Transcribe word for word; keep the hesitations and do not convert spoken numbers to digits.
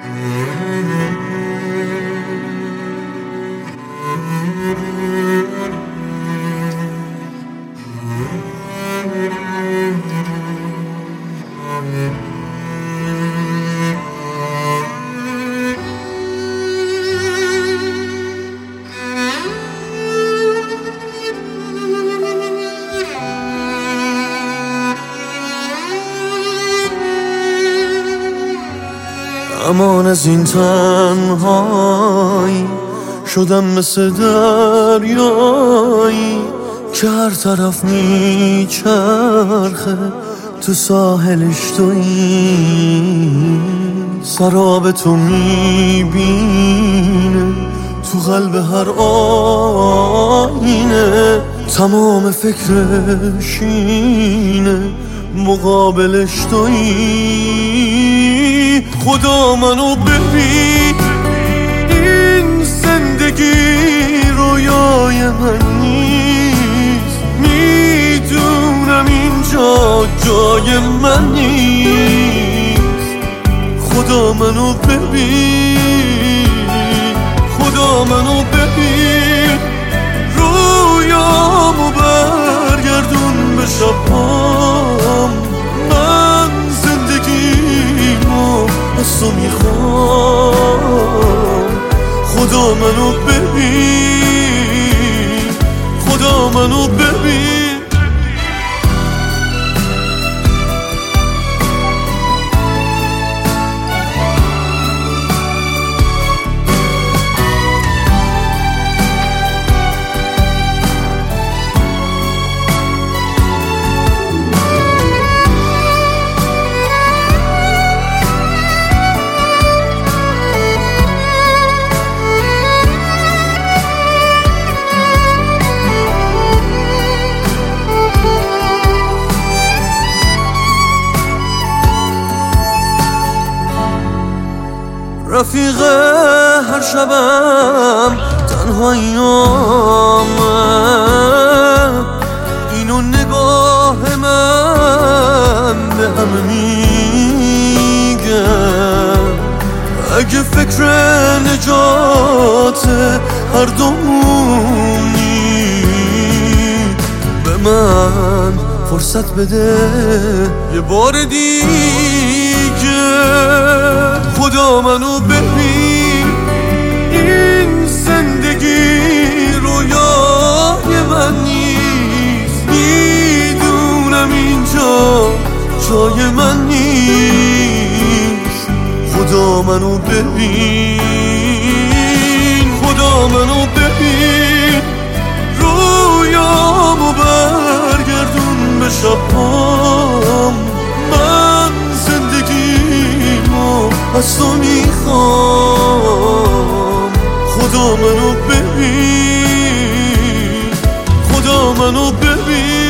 امان از این تنهایی شدم مثل دریایی که هر طرف میچرخه تو ساحلش تویی، سراب تو میبینه تو قلب هر آینه، تمام فکرش اینه مقابلش تویی. خدا منو ببین، این زندگی رویای من نیست، میدونم اینجا جای من نیست. خدا منو ببین، خدا منو ببین، رویامو برگردون به شبام. من زندگیمو از تو میخوام. خدا منو ببین، خدا منو ببین. رفیق هر شبم تنهاییامه، اینو نگاه من به همه میگه. اگه فکر نجات هر دومونی، به من فرصت بده یه بار دیگه. خدا منو ببین، این زندگی رویای من نیست، میدونم اینجا جای من نیست. خدا منو ببین، خدا منو ببین، رویامو برگردون به شبام. من زندگیمو از تو میخوام. خدا منو ببین، خدا منو ببین.